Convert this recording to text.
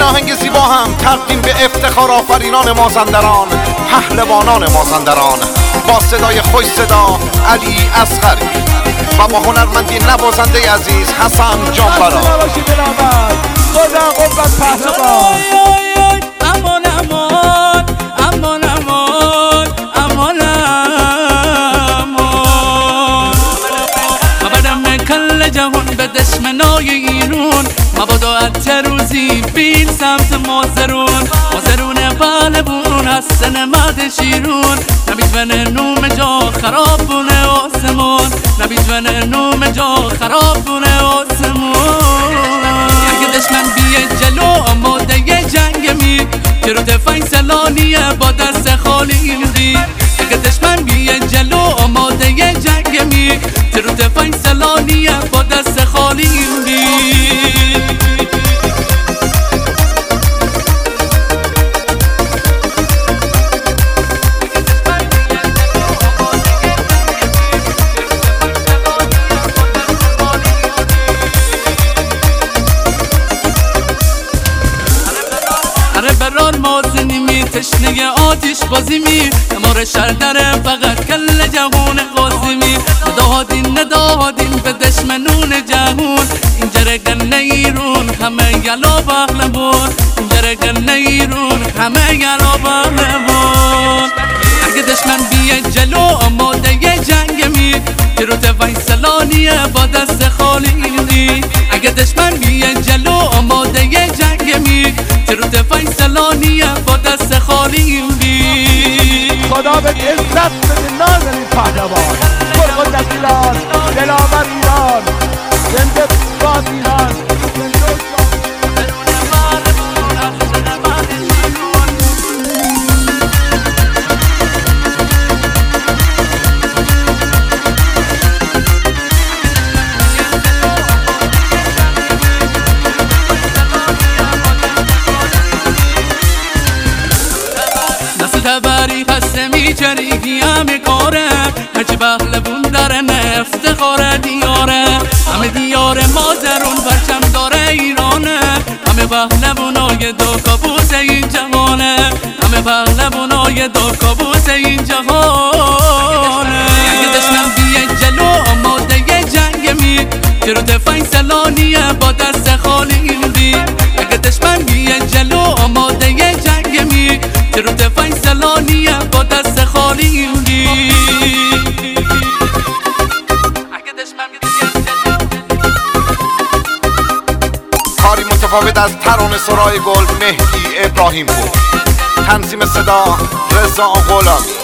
آهنگ زیبا هم تقدیم به افتخار آفرینان مازندران، پهلوانان مازندران، با صدای خوش صدا علی اصغری و با هنرمندی نوازنده عزیز حسن جانبرا. خدا قوت پهلوان. امان امان امان امان امان امان خبرم کل جهان به دشمنای ایرون مبادا اتر روزی بین سمت مازرون پهلوان هستن مرد شیرون نمیتونه نوم جا خراب بونه آسمون نمیتونه نوم جا خراب بونه آسمون اگه دشمن بیه جلو آماده جنگ می که رو دفاع سلانیه با دست خالی دی اگه دشمن بیه جلو آماده جنگ می که رو دفاع سلانیه با دست خالی دی. بران مازنی می تشنه آتیش بازی می امار شهر داره فقط کل جهون قاضی می نداهادین به دشمنون جهون این جرگن ایرون همه یلا پهلوان این جرگن ایرون همه یلا پهلوان اگه دشمن بیه جلو آماده جنگ می که رو تفاین سلانیه با دست خالی دی اگه دشمن بیه جلو آماده جنگ می که رو دفاع سلانیه با دست خالی دی. خدا به عزت بده نازنین پهلوان قدرت ایران دلاور ایران زنده باد ایران. تبری خسته میچریگی همه کاره هرچی پهلوان داره افتخار دیاره همه دیار مازرون پرچم داره ایرانه همه پهلوانای دو کابوس این جهانه همه پهلوانای دو کابوس این جهانه اگه دشمن بیه جلو آماده جنگ می که رو دفاع سلانیه با دست خالی دی اگه دشمن بیه جلو آماده جنگ می که رو دفاع سلانیه با دست خالی دی کاری متفاوت از ترانه سرای گل مهدی ابراهیم بود. تنظیم صدا رضا غلامی.